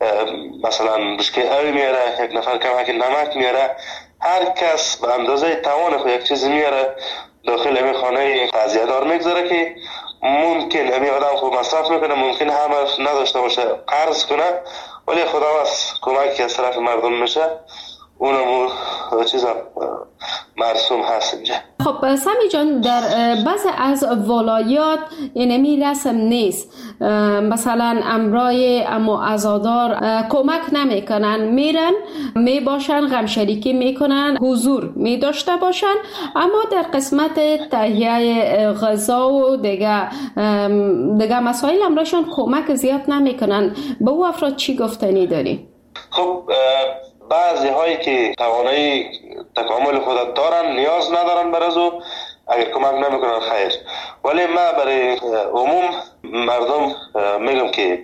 مثلا بشکه اوی میاره، یک نفر کمک نمک میاره. هر کس به اندازه توان خود یک چیزی میاره داخل این خانه تعزیه دار میگذاره که ممکن همین آدم خوب مصرف میکنه، ممکن همه نداشته باشه قرض کنه، ولی خدا از کمکی از طرف مردم میشه. اونم چیزا مرسوم هست اینجا. خب سمی جان، در بعض از ولایات اینمی رسم نیست، مثلا امرای اما عزادار کمک نمیکنن، میرن میباشن، غم شریکی میکنن، حضور میداشته باشن، اما در قسمت تهیه غذا و دیگه مسائل امرایشان کمک زیاد نمیکنن. به او افراد چی گفتنی داری؟ خب بعضی هایی که توانایی تکامل خودت دارن نیاز ندارن برازو، اگر کمک نمیکنن خیر. ولی ما برای عموم مردم میگم که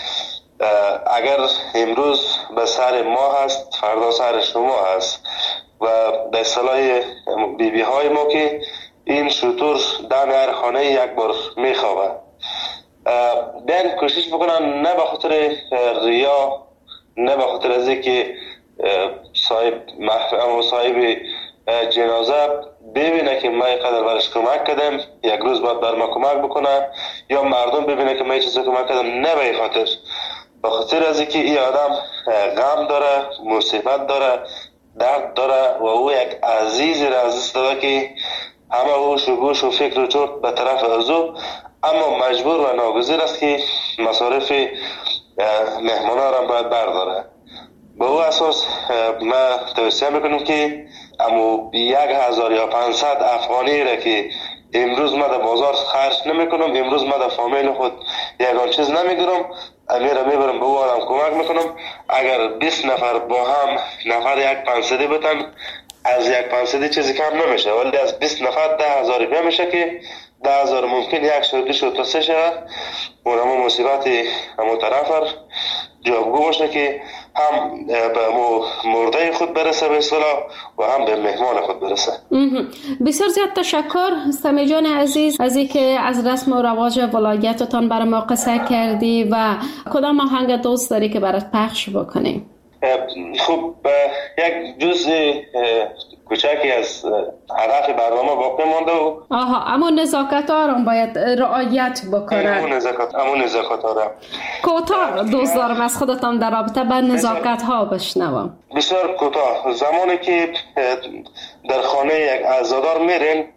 اگر امروز به سر ما هست فردا سر شما هست و در اصطلاح بیبی های ما که این شطور دم هر خانه یک بار میخوابه. بیان کوشش بکنن، نه به خاطر ریا، نه به خاطر از اینکه صاحب محفل و صاحب جنازه ببینه که ما اینقدر برش کمک کردم، یک روز باید بر ما کمک بکنه، یا مردم ببینه که ما چیزی کمک کردم. نه به این خاطر، به خاطر از اینکه این آدم غم داره، مصیبت داره، درد داره و او یک عزیزی را از دست داده که همه هوش و گوش و فکر و چرت به طرف از او، اما مجبور و ناگزیر است که مصارف مهمانا را باید برداره. به او اساس ما توصیه میکنم که امو 1000 یا 500 افغانی را که امروز ما در بازار خرج نمیکنم، امروز ما در فامیل خود یگان چیز نمیگیرم، امیر میبرم به او آدم کمک میکنم. اگر 20 نفر با هم نفر 1,500 بتن، از 1,500 چیزی کم نمیشه، ولی از 20 نفر 10,000 روپیه میشه که 10,000 ممکن 1 شد 2 شد تا 3 شد. اونم مصیبت همون طرف جوابگو باشه که هم به مرده خود برسه به اصطلاح و هم به مهمان خود برسه. بسیار زیاد تشکر سمی جان عزیز از اینکه از رسم و رواج ولایتتان برای ما قصه کردی و کدام آهنگ دوست داری که برات پخش بکنیم؟ خب یک جزء کوچکی از هدف برنامه باقی مانده و اما نزاکت ها را باید رعایت بکنه. همون نزاکت ها را کوتاه دوست دارم از خودتان در رابطه با نزاکت ها بشنوم. بسیار کوتاه. زمانی که در خانه یک عزادار میرین،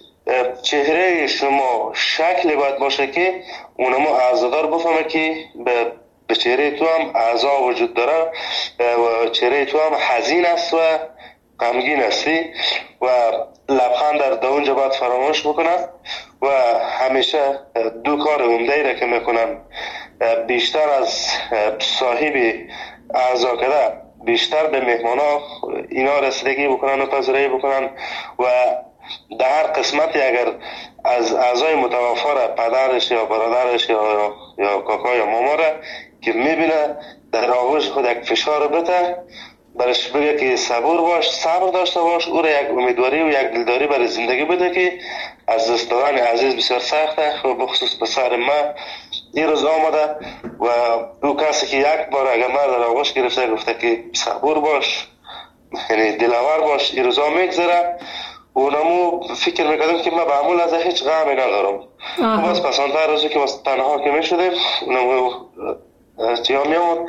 چهره شما شکلی باید باشه که اونمو عزادار بفهمه که به چهره تو هم اعضا وجود داره و چهره تو هم حزین است و غمگین هستی و لبخند در اونجا باید فراموش بکنن و همیشه 2 کار عمده را که میکنن، بیشتر از صاحب اعضا کده بیشتر به مهمانا اینا رسیدگی بکنن و پذیرایی بکنن و در هر قسمتی اگر از اعضای متوفی را پدرش یا برادرش یا کاکا یا ماما را که میبینه در آغوش خود یک فشار بده، برش بگه که صبور باش، صبر داشته باش، او را یک امیدواری و یک دلداری برای زندگی بده که از دست دادن عزیز بسیار سخته و بخصوص پسر ما این روز آمده و او کسی که یک بار اگر ما در آغوش گرفته گفته که صبور باش، یعنی دلاور باش، این روزا میگذره. اونمو فکر میکردم که ما به عمول از هیچ غمی ندارم. خب از پسانتر روزی که تنها که میشدیم اونمو چیا میامون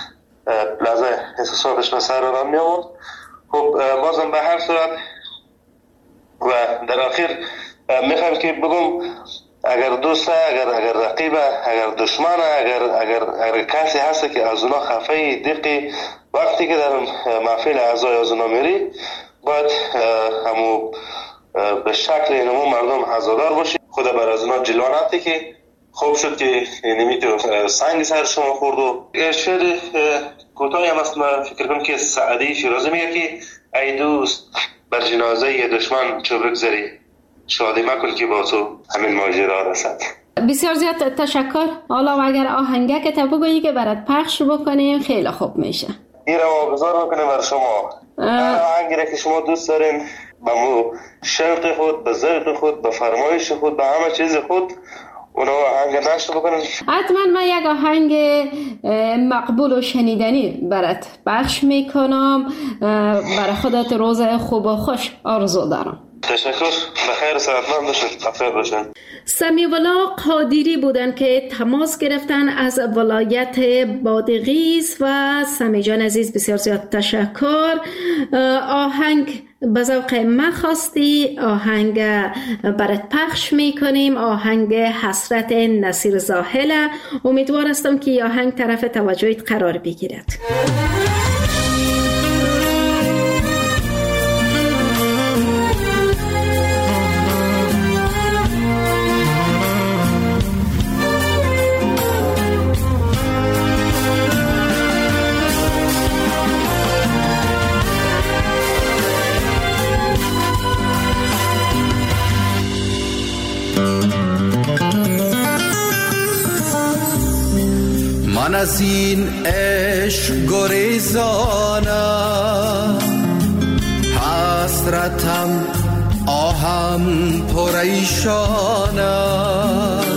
لحظه احساساتش به سر آدم میامون. خب بازم به هر صورت و در آخر میخوام که بگم اگر دوسته، اگر رقیبه، اگر دشمنه، اگر کسی هست که از اونا خفه دقی وقتی که در محفل اعضای از اونا میری باید همو به شکل اینمو مردم عزادار باشی، خود بر از اونا جلوانتی که خوب شد که نمیتونه سنگ سر شما خورد. و شعر کوتاهی هم است، من فکر کنم که سعدی شیرازی میگه که ای دوست بر جنازه ی دشمن چو بگذری، شادی مکن که با تو همین ماجرا رسد. بسیار زیاد تشکر. حالا اگر آهنگه که بگویی که برات پخش بکنیم خیلی خوب میشه. این رو واگذار میکنیم بر شما. آهنگی را که شما دوست دارین به مو شوق خود، به ذوق خود، به فرمایش خود، به همه چیز خود اونو آهنگ نشر بکنیم. حتما من یک آهنگ مقبول و شنیدنی برات پخش میکنم. برای خودت روز خوب و خوش آرزو دارم. تشکر. بخیر و صحتمند باشید. بخیر باشین. سمی ولا قادری بودن که تماس گرفتن از ولایت بادغیس و سمی جان عزیز بسیار زیاد تشکر. آهنگ به ذوق من خواستی، آهنگ برات پخش میکنیم، آهنگ حسرت نصیر زاهله. امیدوار هستم که آهنگ طرف توجهت قرار بگیرد. من از این عشق گریزانم، حسرتم آهم پریشانم،